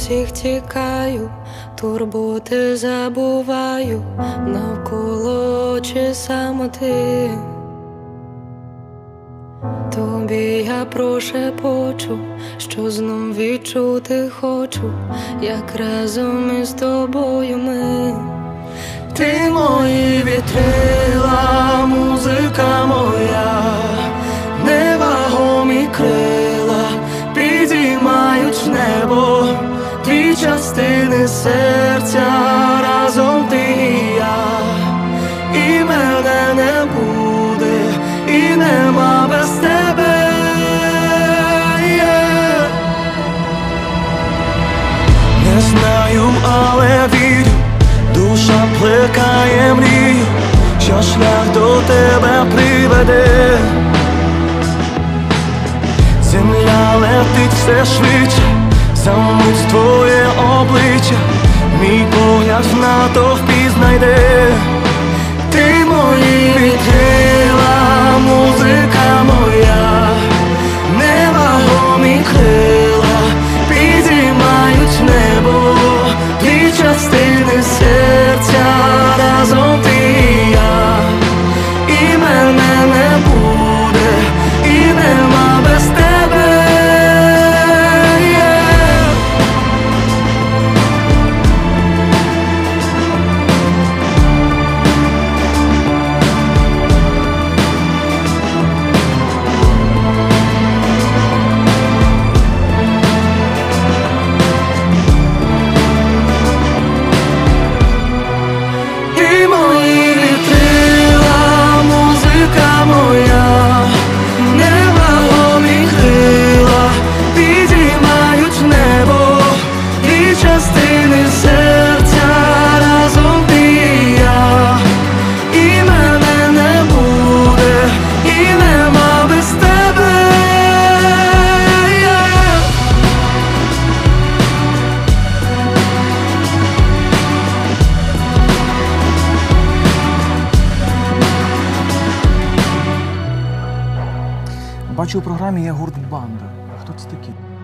всіх тікаю, турботи забуваю, навколо очі самоти. Тобі я прошепочу, що знов відчути хочу, як разом із тобою ми. Ти мої вітрила, музика моя, невагомі крила підіймають в небо, дві частини серця, разом ти і я. І мене не буде, і нема без тебе. Не знаю, але вірю, душа плекає мрію, що шлях до тебе приведе. Земля летить все швидше, за мить твоє обличчя, мій погляд в натовпі знайде. Ти мої вітрила, музика моя, невагомі крила підіймають небо, дві частини серця, разом ти і я. І мене не буде, і нема без тебе. Частини серця, разом ти і я. І мене не буде, і нема без тебе. Бачу, у програмі є гурт «Банда». А хто це такі?